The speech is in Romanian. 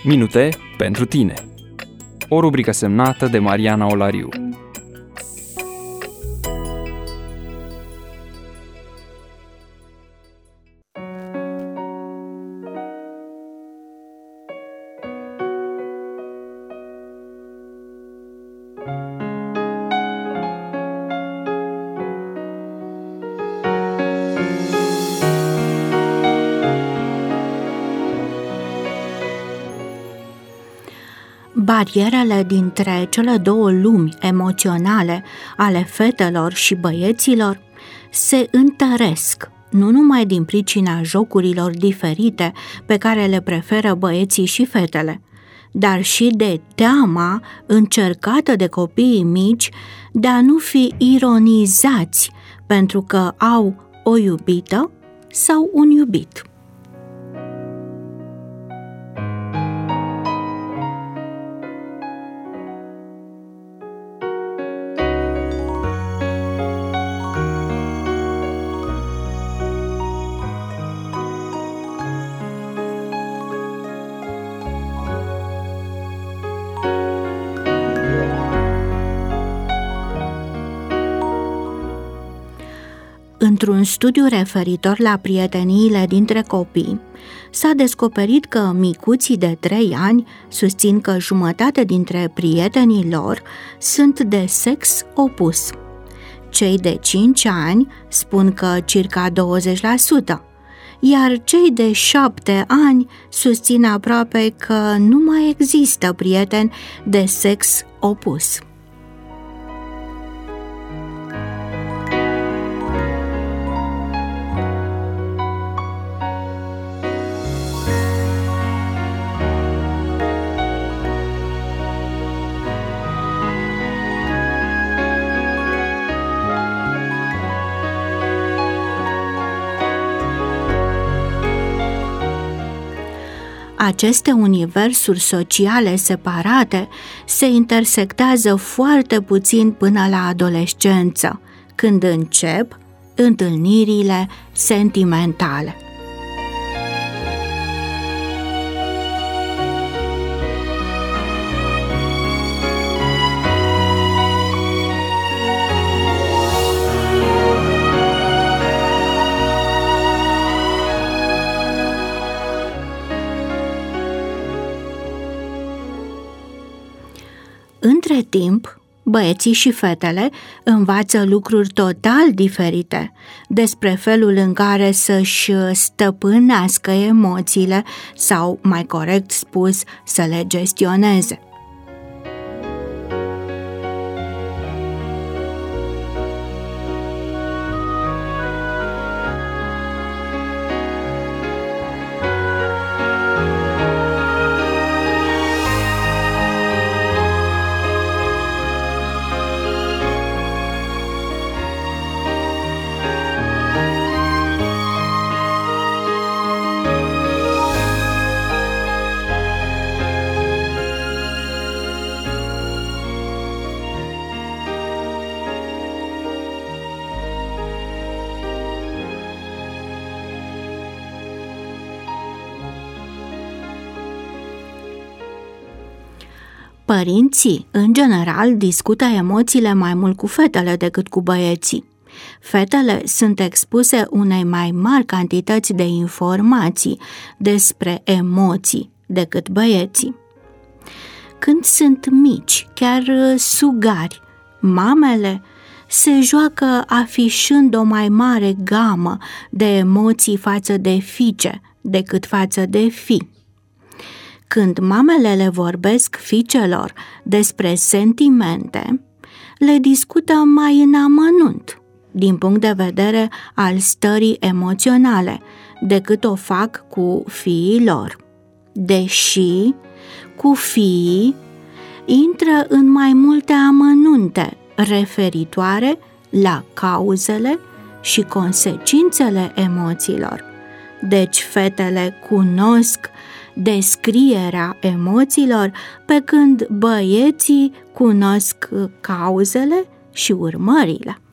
Minute pentru tine. O rubrică semnată de Mariana Olariu. Barierele dintre cele două lumi emoționale ale fetelor și băieților se întăresc, nu numai din pricina jocurilor diferite pe care le preferă băieții și fetele, dar și de teama încercată de copiii mici de a nu fi ironizați pentru că au o iubită sau un iubit. Într-un studiu referitor la prieteniile dintre copii, s-a descoperit că micuții de 3 ani susțin că jumătate dintre prietenii lor sunt de sex opus. Cei de 5 ani spun că circa 20%, iar cei de 7 ani susțin aproape că nu mai există prieteni de sex opus. Aceste universuri sociale separate se intersectează foarte puțin până la adolescență, când încep întâlnirile sentimentale. Între timp, băieții și fetele învață lucruri total diferite despre felul în care să-și stăpânească emoțiile sau, mai corect spus, să le gestioneze. Părinții, în general, discută emoțiile mai mult cu fetele decât cu băieții. Fetele sunt expuse unei mai mari cantități de informații despre emoții decât băieții. Când sunt mici, chiar sugari, mamele se joacă afișând o mai mare gamă de emoții față de fiice decât față de fii. Când mamele le vorbesc fiicelor despre sentimente, le discută mai în amănunt, din punct de vedere al stării emoționale, decât o fac cu fiii lor. Deși, cu fiii, intră în mai multe amănunte referitoare la cauzele și consecințele emoțiilor. Deci fetele cunosc descrierea emoțiilor, pe când băieții cunosc cauzele și urmările.